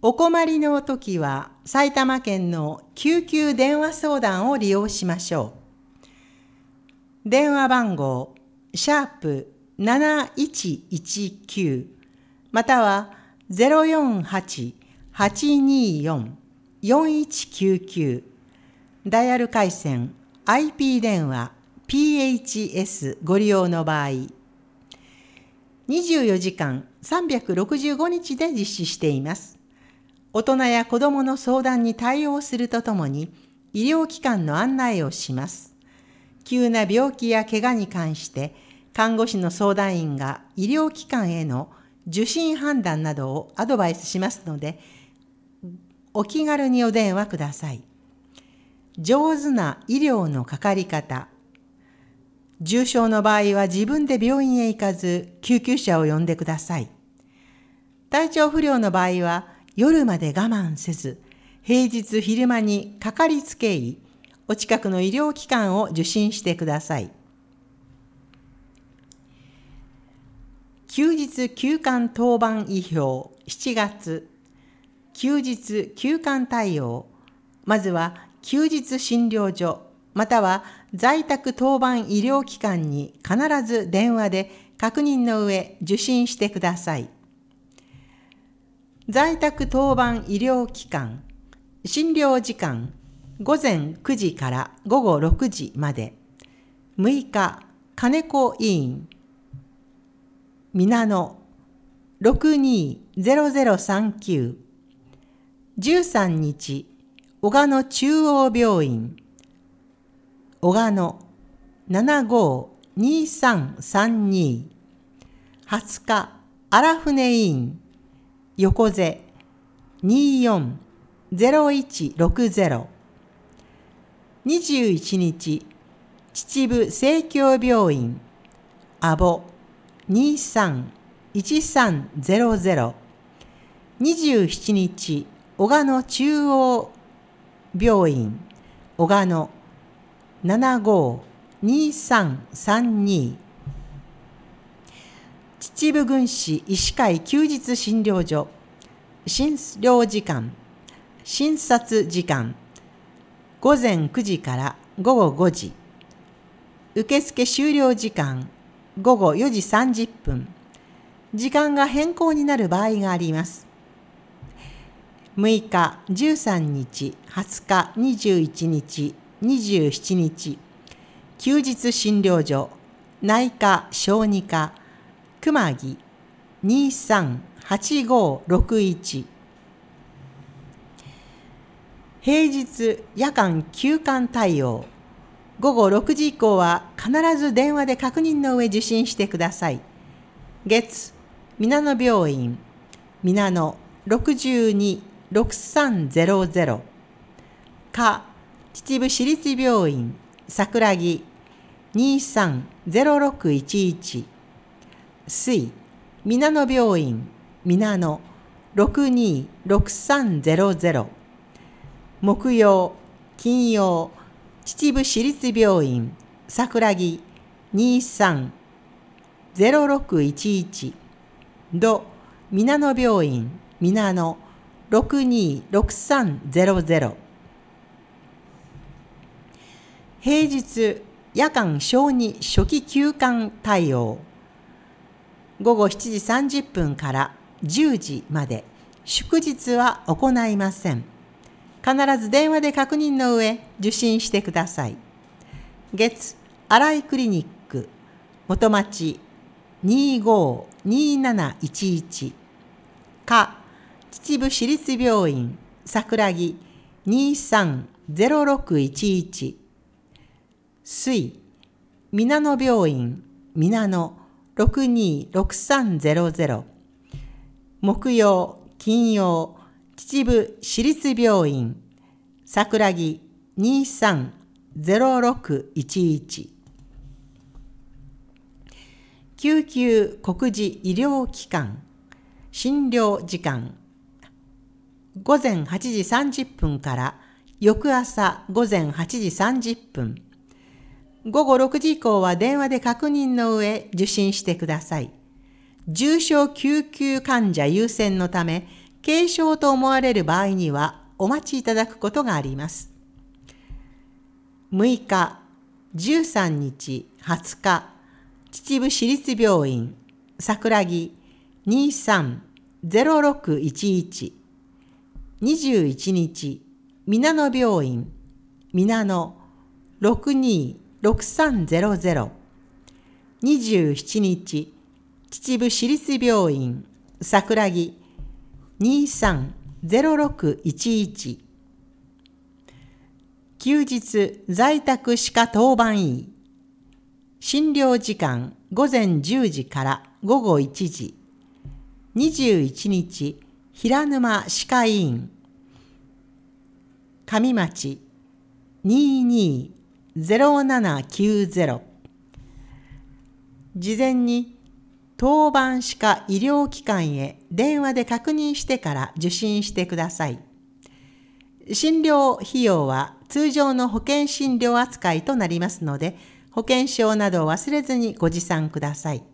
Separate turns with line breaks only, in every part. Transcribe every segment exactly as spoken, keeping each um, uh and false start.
お困りのときは埼玉県の救急電話相談を利用しましょう。電話番号シャープなないちいちきゅうまたは ゼロよんはち はちによん よんいちきゅうきゅう ダイヤル回線 アイピー 電話 ピーエイチエス ご利用の場合、にじゅうよじかんさんびゃくろくじゅうごにちで実施しています。大人や子どもの相談に対応するとともに、医療機関の案内をします。急な病気や怪我に関して、看護師の相談員が医療機関への受診判断などをアドバイスしますので、お気軽にお電話ください。上手な医療のかかり方。重症の場合は自分で病院へ行かず、救急車を呼んでください。体調不良の場合は、夜まで我慢せず、平日昼間にかかりつけ医、お近くの医療機関を受診してください。休日休館当番医表しちがつ、休日休館対応。まずは休日診療所、または在宅当番医療機関に必ず電話で確認の上受診してください。在宅当番医療機関、診療時間ごぜんくじからごごろくじまで。むいか、金子医院、皆野 ろくにーぜろぜろさんきゅう。じゅうさんにち、小鹿野中央病院、小鹿野 ななごーにーさんさんに。はつか、荒船医院、横瀬 にーよんぜろいちろくぜろ。にじゅういちにち、秩父生協病院、阿保 にーさんいちさんぜろぜろ。にじゅうしちにち、小鹿野中央病院、小鹿野 ななごーにーさんさんに。秩父郡市医師会休日診療所、診療時間、診察時間、ごぜんくじからごごごじ。受付終了時間、ごごよじさんじゅっぷん。時間が変更になる場合があります。むいか、じゅうさんにち、はつか、にじゅういちにち、にじゅうしちにち、休日診療所、内科小児科、熊木 にーさんはちごーろくいち。平日夜間休館対応。ごごろくじ以降は必ず電話で確認の上受診してください。月、皆野病院、皆野 ろくじゅうに ろくさんぜろぜろ。火、秩父市立病院、桜木 にーさんぜろろくいちいち。水、皆野病院、皆野 ろくにろくさんぜろぜろ。木曜、金曜、秩父市立病院、桜木 にーさんぜろろくいちいち。土、皆野病院、皆野 ろくにろくさんぜろぜろ。平日夜間小児初期休館対応。ごごしちじさんじゅっぷんからじゅうじまで。祝日は行いません。必ず電話で確認の上受診してください。月、新井クリニック、元町 にーごーにーなないちいち。火、秩父市立病院、桜木 にーさんぜろろくいちいち。水、皆野病院、皆野ろくにろくさんぜろぜろ。木曜、金曜、秩父市立病院、桜木 にーさんぜろろくいちいち。救急告示医療機関、診療時間、ごぜんはちじさんじゅっぷんから翌朝ごぜんはちじさんじゅっぷん。ごごろくじ以降は電話で確認の上受診してください。重症救急患者優先のため、 軽症と思われる場合にはお待ちいただくことがあります。むいか、じゅうさんにち、はつか、秩父市立病院、桜木 にさんゼロろくいちいち、にじゅういちにち、皆野病院、皆野 ろくにろくさんゼロゼロ、にじゅうしちにち、秩父市立病院、桜木 にさんゼロろくいちいち、休日在宅歯科当番医、診療時間午前じゅうじから午後いちじ、にじゅういちにち、平沼歯科医院、上町 にーにーゼロななきゅうゼロ、事前に当番歯科医療機関へ電話で確認してから受診してください。診療費用は通常の保険診療扱いとなりますので、保険証などを忘れずにご持参ください。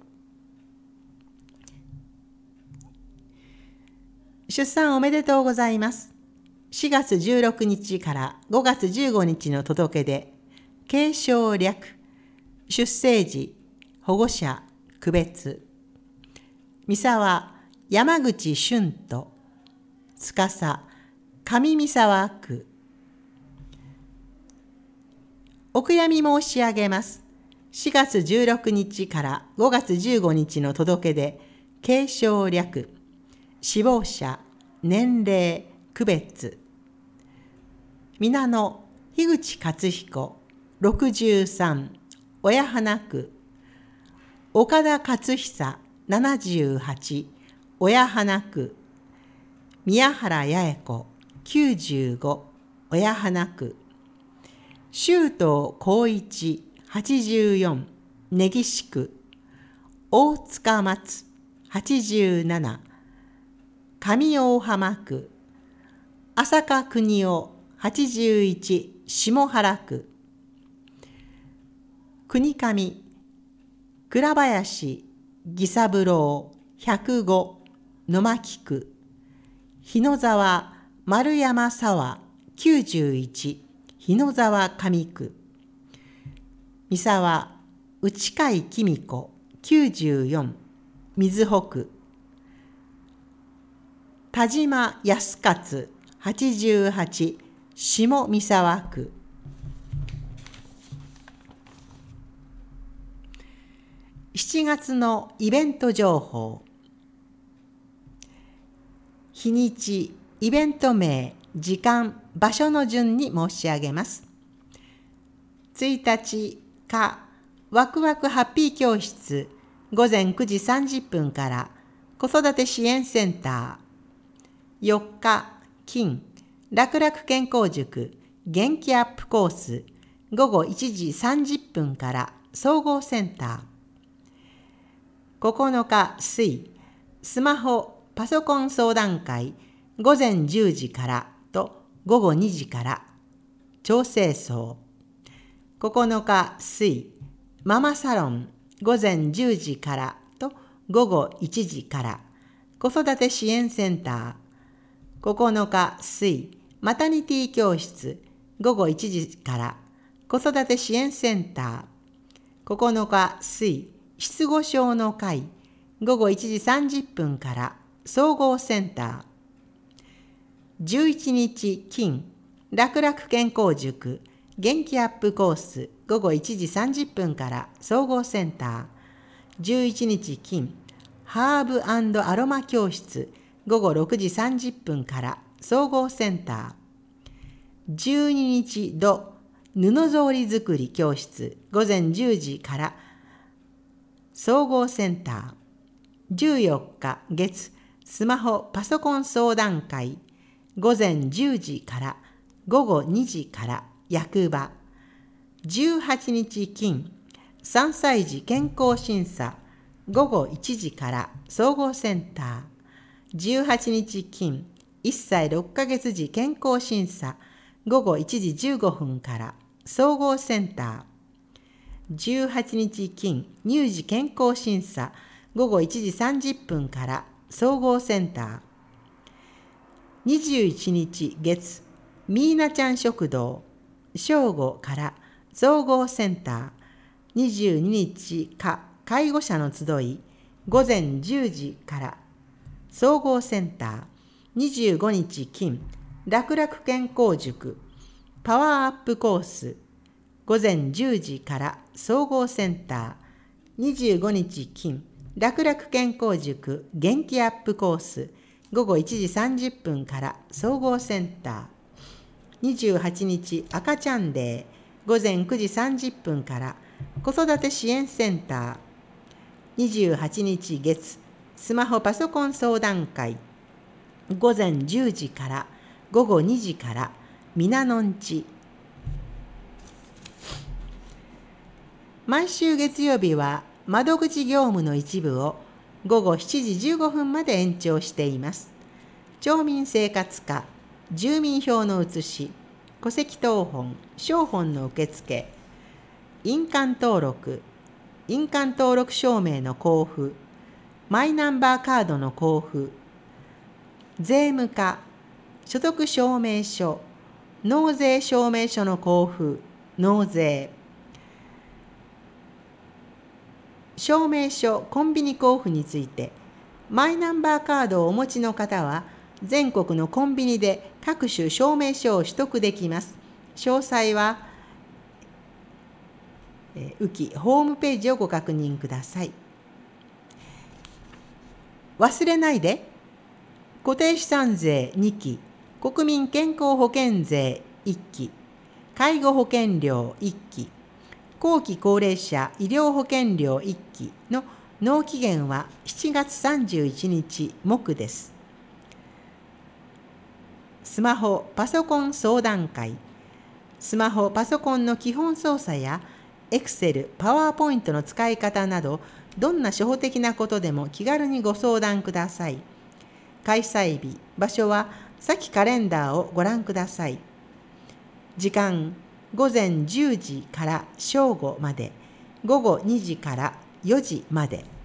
出産おめでとうございます。しがつじゅうろくにちからごがつじゅうごにちの届け出、継承略、出生時、保護者、区別、三沢、山口俊斗、司、上三沢区。お悔やみ申し上げます。しがつじゅうろくにちからごがつじゅうごにちの届け出、継承略、死亡者、年齢、区別。皆野、樋口勝彦、ろくじゅうさん、親花区。岡田勝久、ななじゅうはち、親花区。宮原八重子、きゅうじゅうご、親花区。周東光一、はちじゅうよん、根岸区。大塚松、はちじゅうなな、上大浜区。浅香邦夫、はちじゅういち、下原区。国上、倉林、義三郎、ひゃくご、野巻区。日野沢、丸山沢、きゅうじゅういち、日野沢上区。三沢、内海紀美子、きゅうじゅうよん、瑞穂区。田島康勝、はちじゅうはち、下三沢区。しちがつのイベント情報。日にち、イベント名、時間、場所の順に申し上げます。ついたち、か、ワクワクハッピー教室、ごぜんくじさんじゅっぷんから子育て支援センター。よっか、金、楽々健康塾、元気アップコース、ごごいちじさんじゅっぷんから総合センター。ここのか、水、スマホ、パソコン相談会、ごぜんじゅうじからとごごにじから、調整層。ここのか、水、ママサロン、ごぜんじゅうじからとごごいちじから、子育て支援センター。ここのか、水、マタニティ教室、ごごいちじから、子育て支援センター。ここのか、水、失語症の会、ごごいちじさんじゅっぷんから、総合センター。じゅういちにち金、楽々健康塾、元気アップコース、ごごいちじさんじゅっぷんから総合センター。じゅういちにち金、ハーブ&アロマ教室、ごごろくじさんじゅっぷんから総合センター。じゅうににち土、布草履作り教室、ごぜんじゅうじから総合センター。じゅうよっか月、スマホパソコン相談会、ごぜんじゅうじからごごにじから役場。じゅうはちにち金、さんさい児健康審査、ごごいちじから総合センター。じゅうはちにち金、いっさいろっかげつ児健康審査、ごごいちじじゅうごふんから総合センター。じゅうはちにち金、乳児健康審査、ごごいちじさんじゅっぷんから総合センター。 にじゅういちにち月、ミーナちゃん食堂、正午から総合センター、にじゅうににち火、介護者の集い、午前じゅうじから総合センター、にじゅうごにち金、楽々健康塾、パワーアップコース、午前じゅうじから総合センター、にじゅうごにち金、楽々健康塾元気アップコース、午後いちじさんじゅっぷんから総合センター、にじゅうはちにち赤ちゃんデー、午前くじさんじゅっぷんから子育て支援センター、にじゅうはちにち月、スマホパソコン相談会、午前じゅうじから午後にじからみなのんち。毎週月曜日は窓口業務の一部を午後しちじじゅうごふんまで延長しています。町民生活課、住民票の写し、戸籍謄本、証本の受付、印鑑登録、印鑑登録証明の交付、マイナンバーカードの交付、税務課、所得証明書、納税証明書の交付、納税、証明書、コンビニ交付について、マイナンバーカードをお持ちの方は、全国のコンビニで各種証明書を取得できます。詳細は、えー、浮きホームページをご確認ください。忘れないで、固定資産税にき、国民健康保険税いっき、介護保険料いっき、後期高齢者医療保険料いっきの納期限はしちがつさんじゅういちにち木です。スマホパソコン相談会。スマホパソコンの基本操作や Excel、パワーポイントの使い方など、どんな初歩的なことでも気軽にご相談ください。開催日、場所は先カレンダーをご覧ください。時間、午前じゅうじから正午まで、午後にじからよじまで。